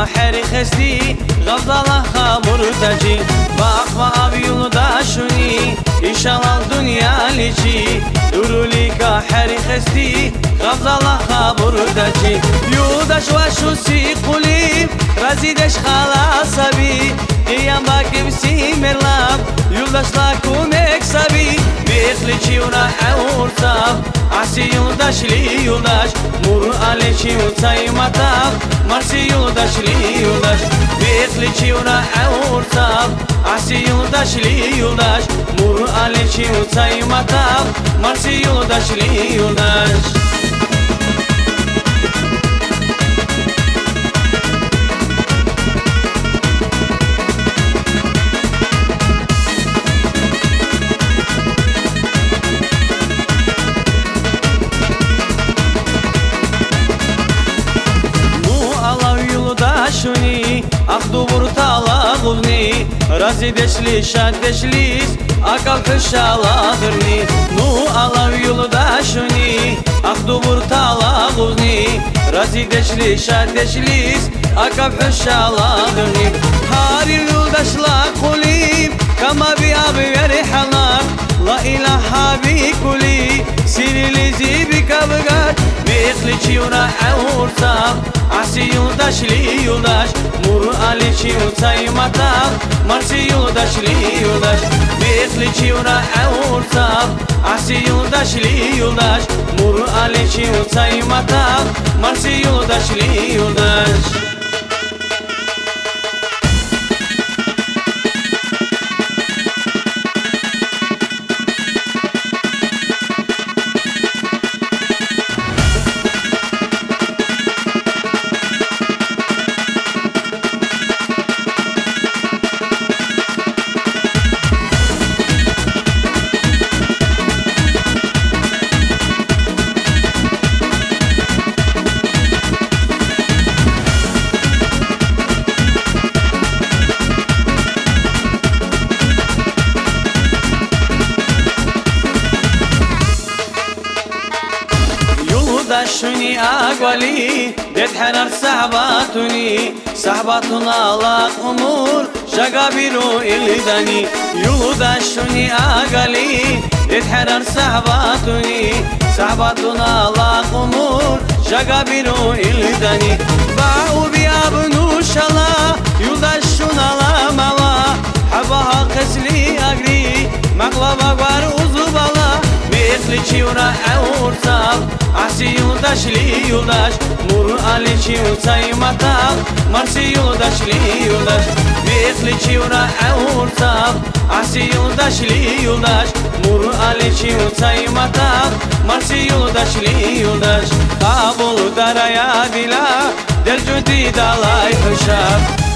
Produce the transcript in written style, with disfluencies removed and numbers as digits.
حری خستی غزاله مرتجی باقما abi yoldaşuni İnşallah dünya lici Durulika heri xesti غزاله مرتجی یودش و شوسی قلیم رزیدش خلاصبی قیام باکم سی مرلاب یودش لاکم اکسبی بیخلی چیونا اورتاب عسی یودش لی یودش مور علی چیوتای مطاب مرسی یودش لی یودش بیخلی چیونا اورتاب عسی یودش لی یودش مور علی چیوتای مطاب مرسی یودش لی یودش Шуни, ах дубур талагулни, разидешли шадешлис, акал хшаладырни. Ну алав юлда шуни, ах дубур талагулни, разидешли шадешлис, акал хшаладырни. Харил юлдашла кулим, кама би аби верихалак, ла илаха би кули, сирили зиби кабгат, биkhli chiuna aurtab. عسی یودش لی یودش مور علی چیوتای مطاب مرسی یودش لی یودش بیخلی چیونا اورتاب عسی یودش لی یودش مور علی چیوتای مطاب مرسی یودش لی یودش شوني أقولي تتحرر صحباتني صحباتنا لاق أمور شقابيرو إلداني يودا شوني أقولي تتحرر صحباتني صحباتنا لاق أمور شقابيرو إلداني باعوا بيابنو شلا يودا شونا لا ملا حبها قسلي أقري مقلبا قوار أزوبالا بیخلی چیونا اورتاب عسی یودش لی یودش مور علی چیوتای مطاب مرسی یودش لی یودش بیخلی چیونا اورتاب عسی یودش لی یودش مور علی چیوتای مطاب مرسی یودش لی یودش قابل دریا دیلا دل جدید علای خشاب